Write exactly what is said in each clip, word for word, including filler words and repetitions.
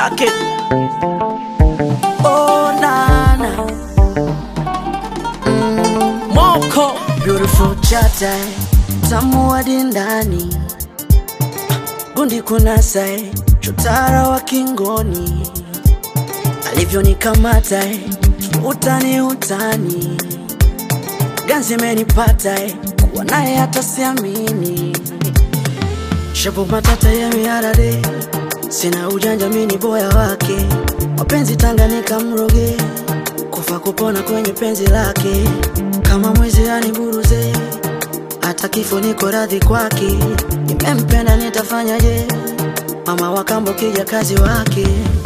Rock it. Oh nana. Mm, Moko. Beautiful chata. Tamu hadi ndani. Gundi kunasai. Chotara wa kingoni. Alivyo nikamata. Utani utani. Ganzi menipata. Kuwa nae hata siamini. Shabu matata ya miarade. Sina ujanja mini boya wake. Wapenzi Tanganyika mroge. Kufa kupona kwenye penzi lake. Kama mwezi aniburuze. Hata kifo niko radhi kwake. Nimempenda nitafanyaje? Mama wa kambo kija kazi wake.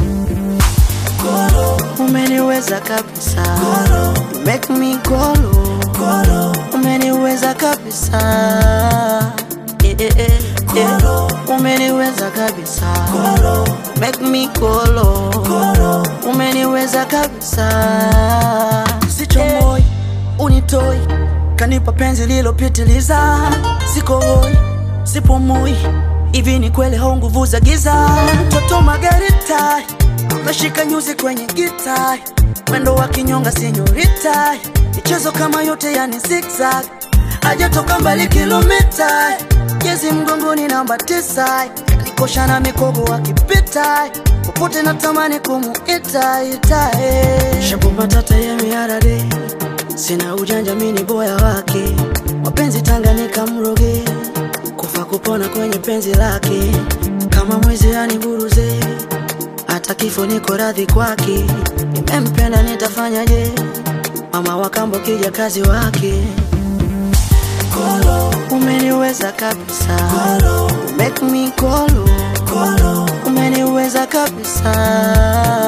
Kolo, umeniweza kabisa. Kolo, you make me kolo. Kolo, umeniweza kabisa. Eh eh eh. Kolo, umeniweza kabisa. Kolo, make me kolo. Kolo, umeniweza kabisa. Sichomoi, unitoi, kanipa penzi lilopitiliza. Siko hoi, sipumui, hivi ni kweli hau nguvu za giza. Mtoto Margarita, mashika nyuzi kwenye gita. Mwendo wa kinyonga senyorita. Michezo kama yote yani zigzag. Hajatoka mbali kilomita. Jezi mgongoni namba tisa. Kanikosha na mikogo wakipita. Popote natamani kumuita ita. Shabu matata ya miarade. Sina ujanja mini boya wake. Wapenzi Tanganyika mroge. Kufa kupona kwenye penzi lake. Kama mwezi aniburuze. Hata kifo niko radhi kwake. Nimempenda nitafanyaje? Mama wa kambo kija kazi wake. Kolo, umeniweza kabisa. Kolo, make me kolo. Kolo, umeniweza kabisa.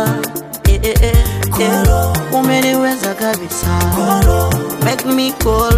Eh eh eh. Kolo, umeniweza kabisa. Kolo, make me kolo.